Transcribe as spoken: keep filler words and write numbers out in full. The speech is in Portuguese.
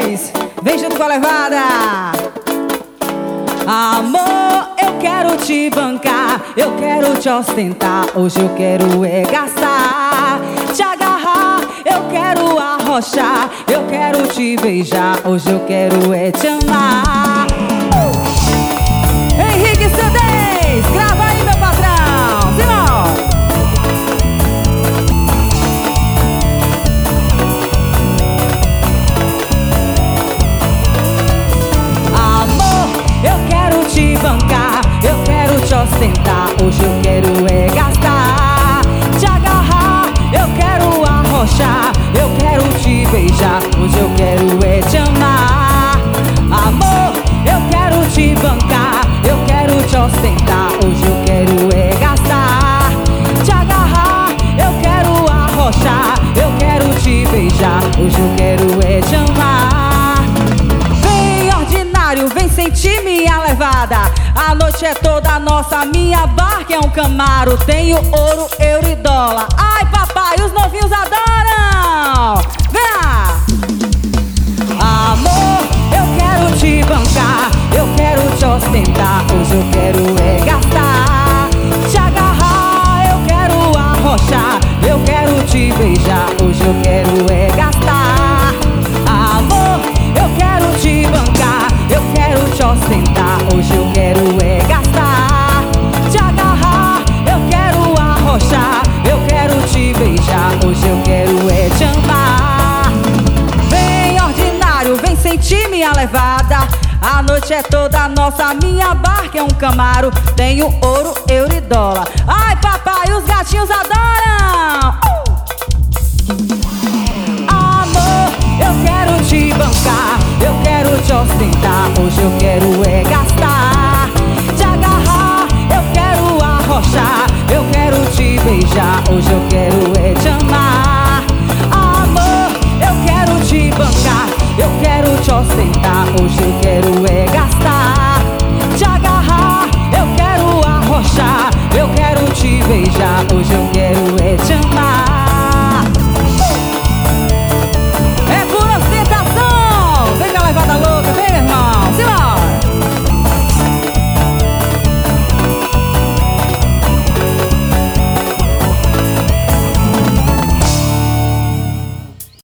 Cedês, vem junto com a levada. Amor, eu quero te bancar, eu quero te ostentar. Hoje eu quero é gastar, te agarrar, eu quero arrochar, eu quero te beijar. Hoje eu quero é te amar. uh! Henrique Cedês, grava aí, meu patrão. Simão. Eu quero te bancar, eu quero te ostentar. Hoje eu quero é gastar, te agarrar, eu quero arrochar, eu quero te beijar. Hoje eu quero é te amar. Amor, eu quero te bancar, eu quero te ostentar. Hoje eu quero é gastar, te agarrar, eu quero arrochar, eu quero te beijar. Hoje eu quero é te amar. Vem ordinário, vem sentir minha levada. A noite é toda nossa, minha barca é um Camaro. Tenho ouro, euro e dólar. Ai papai, os novinhos adoram. Vem lá. Amor, eu quero te bancar, eu quero te ostentar. Hoje eu quero é gastar, te agarrar, eu quero arrochar, eu quero te beijar. Hoje eu quero é gastar. Amor, eu quero te bancar, eu quero te ostentar. Hoje eu quero é gastar, te agarrar, eu quero arrochar, eu quero te beijar. Hoje eu quero é te amar. Vem ordinário, vem sentir minha levada. A noite é toda nossa, minha barca é um Camaro. Tenho ouro, euro e dólar. Ai papai, os gatinhos adoram. uh! Eu quero te bancar, eu quero te ostentar. Hoje eu quero é gastar, te agarrar, eu quero arrochar, eu quero te beijar. Hoje eu quero